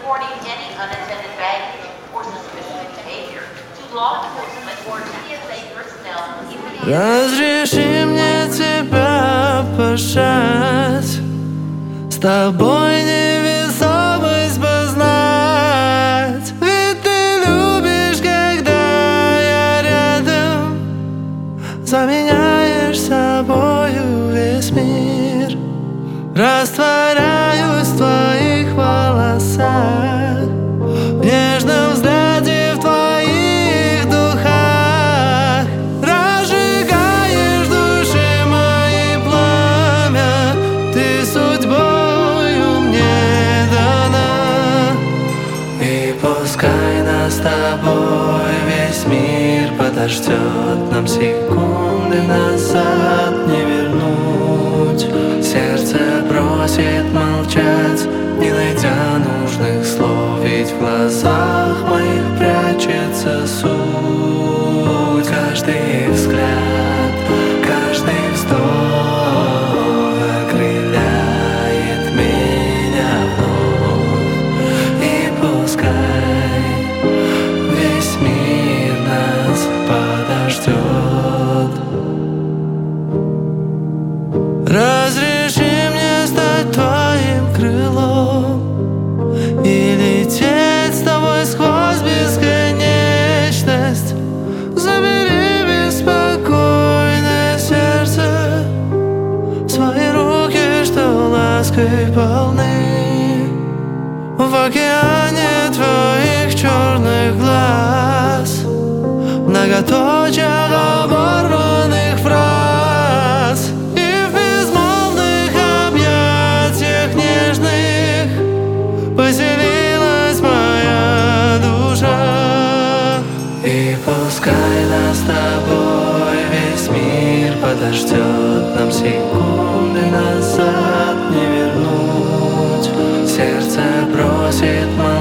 reporting any unattended baggage or suspicious behavior to law enforcement or TSA personnel immediately. Разреши мне тебя обожать, с тобой невесомость познать. Ведь ты любишь, когда я рядом, заменяешь собою весь мир. Растворяюсь в твоих волосах, в нежном взгляде, в твоих духах. Разжигаешь души мои пламя, ты судьбою мне дана. И пускай нас с тобой весь мир подождет, нам секунды назад не вернуть. Сердце просит молчать, не найдя нужных слов, ведь в глазах моих прячется суть. Каждый взгляд, каждый вздох окрыляет меня вновь. И пускай весь мир нас подождет. Разреши мне стать твоим крылом и лететь с тобой сквозь бесконечность. Забери беспокойное сердце в свои руки, что лаской полны. В океане твоих черных глаз, многоточиях оборванных фраз, поселилась моя душа. И пускай нас с тобой весь мир подождет, нам секунды назад не вернуть. Сердце просит молчать,